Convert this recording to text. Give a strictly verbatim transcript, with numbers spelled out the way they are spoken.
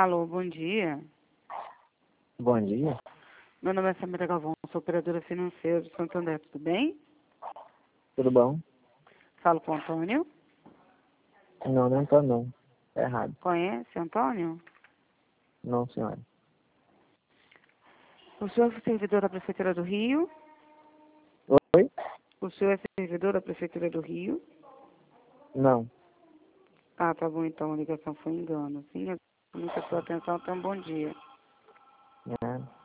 Alô, bom dia. Bom dia. Meu nome é Samira Galvão, sou operadora financeira de Santo André, tudo bem? Tudo bom? Falo com o Antônio. Não, não tô não. É errado. Conhece Antônio? Não, senhora. O senhor é servidor da Prefeitura do Rio? Oi? O senhor é servidor da Prefeitura do Rio? Não. Ah, tá bom, então a ligação foi engano. Sim, muita sua atenção, então bom dia. É.